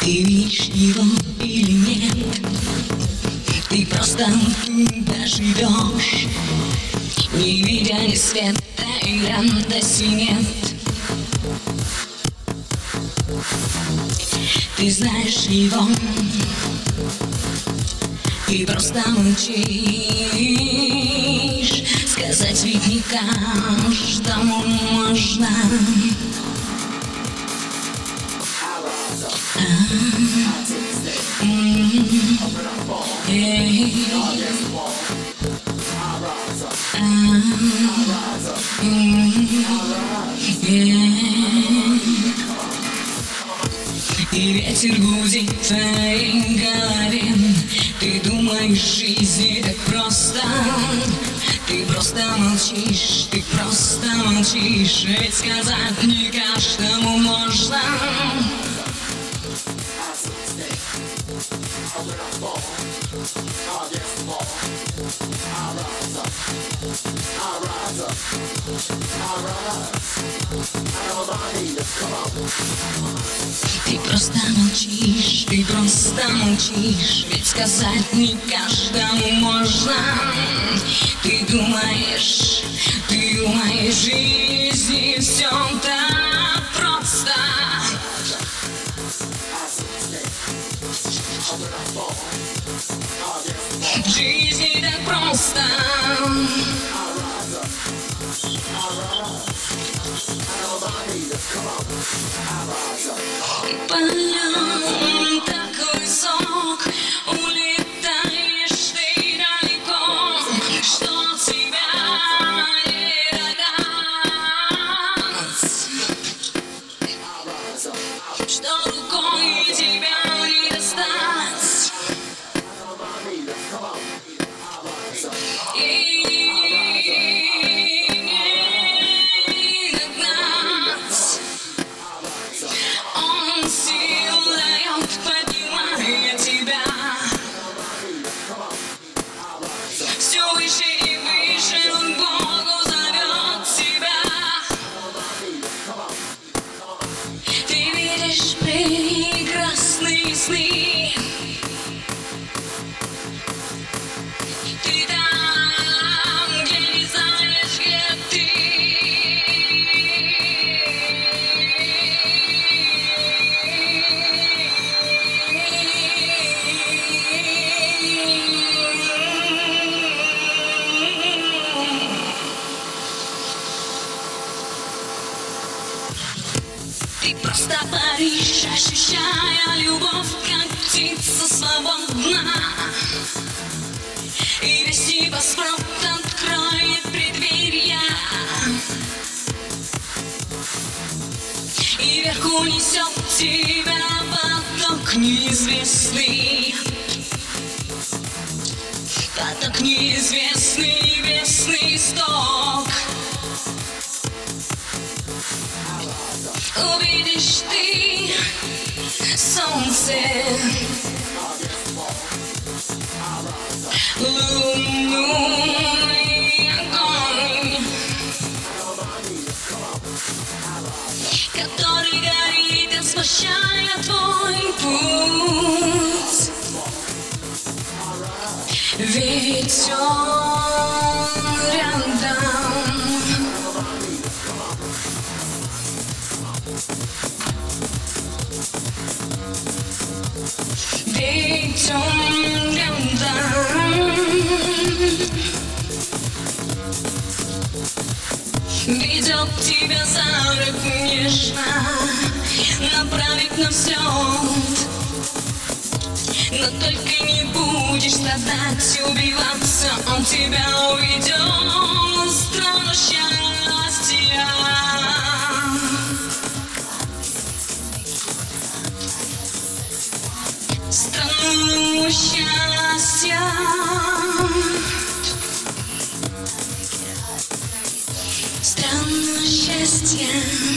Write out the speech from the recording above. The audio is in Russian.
Ты видишь его или нет? Ты просто туда живешь, не видя ни света и радости нет. Ты знаешь его, ты просто молчишь. Сказать ведь не каждому можно. И ветер гудит в твоей голове. Ты думаешь, жизнь так просто. Ты просто молчишь, ты просто молчишь. Ведь сказать не каждому можно. Ты просто молчишь, ты просто молчишь. Ведь сказать не каждому можно. Ты думаешь, в жизни все так просто. В жизни так просто. Полет так высок, улетаешь ты далеко, что тебя не догнать, что рукой тебя не достать. Все выше и выше он к Богу зовет тебя. Ты видишь прекрасные сны. Ты там, где не знаешь, где ты. Ты просто паришь, ощущая любовь, как птица свободна. И весь небосвод откроет преддверья. И вверху несет тебя поток неизвестный. Поток неизвестный, небесный исток. Увидишь ты солнце, луну и огонь, который горит, освещая твой путь. Ведь он рядом. Ведь он рядом. Ведет тебя за руку нежно, направит на взлет. Но только не будешь страдать, убиваться, он тебя уведет в страну счастья. Страну счастья. Страну счастья.